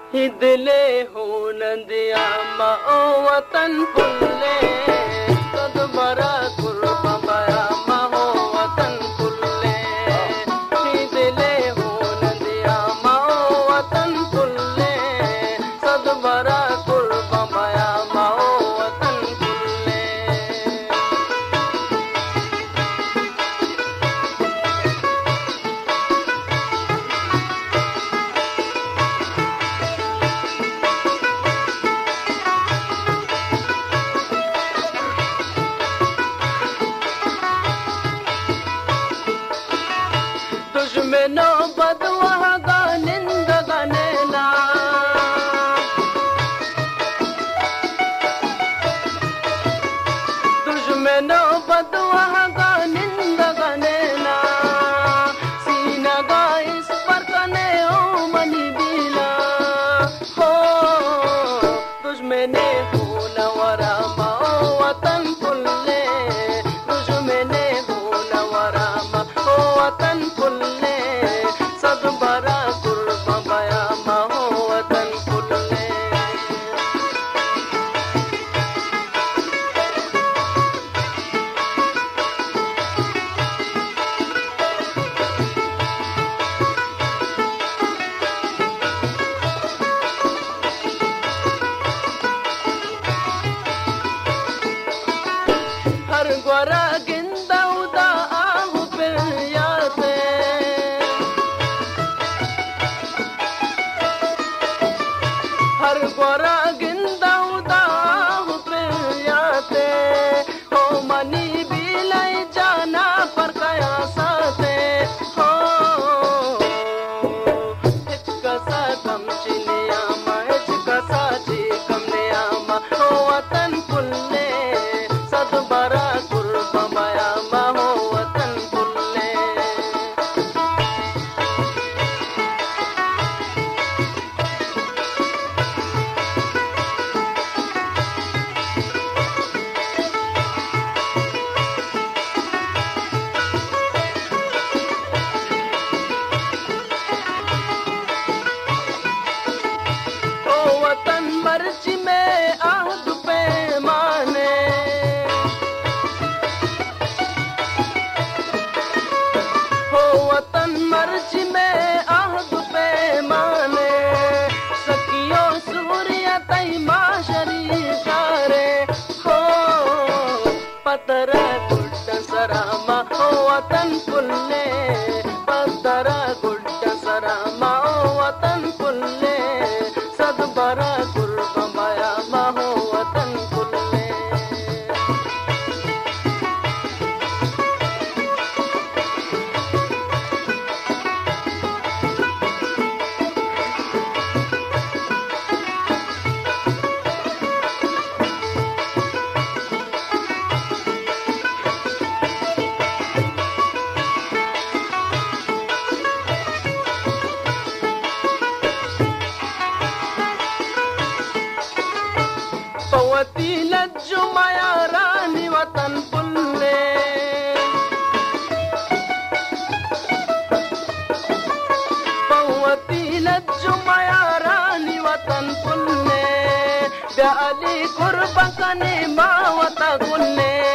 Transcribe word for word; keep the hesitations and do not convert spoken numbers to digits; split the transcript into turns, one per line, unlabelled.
दिले हो नदिया माओ वतन पुल्ले सद बरा कुर्बा बया माओ वतन पुल्ले दिले हो नदिया माओ वतन पुल्ले सद बरा कुर्बा बया माओ वतन पुल्ले दुश्मनो बदवा गानिंद गनेना दुश्मनो बदवा गानिंद गनेना सीना गा इस पर कने ओ मनी बीला हो दुश्मने हो नवरा माओ वतन पुल्ले दुश्मने हो नवरा माओ वतन पुल्ले सद बरा कुर्बा बया माओ वतन पुल्ले हर गोरा गिंदा उदा आहु पियाते हर गोरा गिंदा उदा आहु पियाते हो मनी बिलाई जाना पर कया साथे हो हिचकसा कम चिनिया मा हिचकसा जी कम निया मा हो वतन पुल्ले सद बरा कुर्बा बया मा हो वतन पुल्ले ओ वतन मर्जी में आहद पे माने हो वतन मर्जी में आहद पे माने सकियो सूर्य तई माशरी कारे हो पतरा गुड्ड सरामा हो वतन पुल्ले पतरा गुड्ड सरामा हो वतन पुल्ले सद बरा कुर्बा बया मा हो वतन पुल्ले पवती लज्जु माया रानी वतन पुल्ले पवती लज्जु माया रानी वतन पुल्ले ब्याली कुर्बा कने मावता गुल्ले